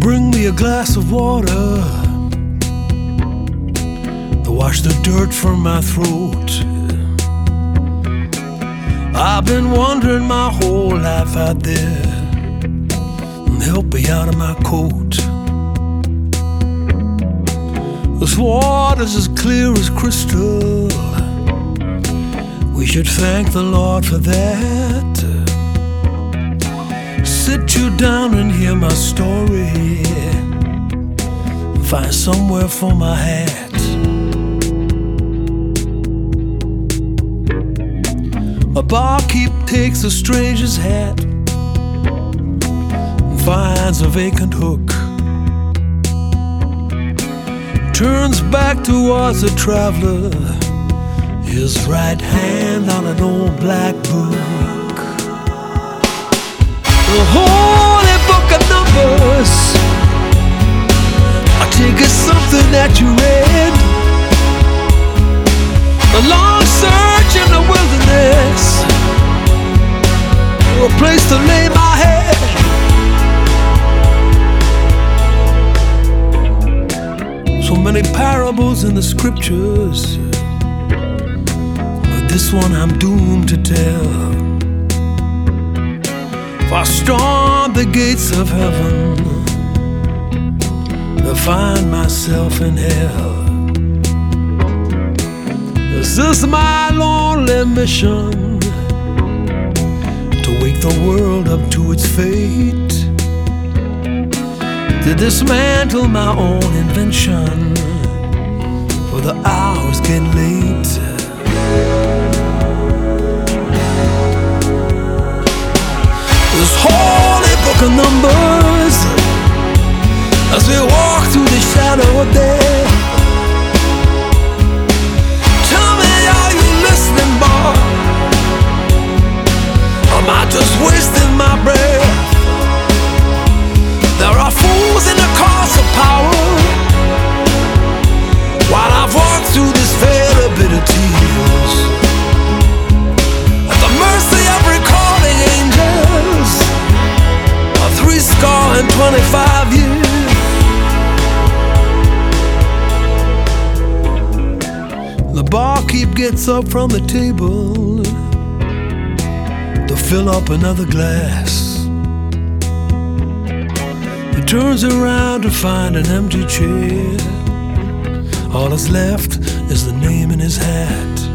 Bring me a glass of water to wash the dirt from my throat. I've been wandering my whole life out there, and help me out of my coat. This water's as clear as crystal. We should thank the Lord for that. Sit you down and hear my story, find somewhere for my hat. A barkeep takes a stranger's hat and finds a vacant hook, turns back towards the traveler, his right hand on an old black book. The holy book of Numbers, I take it something that you read. A long search in the wilderness for a place to lay my head. So many parables in the scriptures, but this one I'm doomed to tell. If I storm the gates of heaven, I find myself in hell. This is my lonely mission, to wake the world up to its fate, to dismantle my own invention, for the hour's getting late. This holy book of Numbers, as we walk through the shadow of death. Tell me, are you listening, boy? Or am I just wasting my breath? There are fools in the cause of power, while I've walked through this vale of bitter tears, at the mercy of recalling angels, of 25 years. The barkeep gets up from the table to fill up another glass. He turns around to find an empty chair. All that's left is the name in his hat.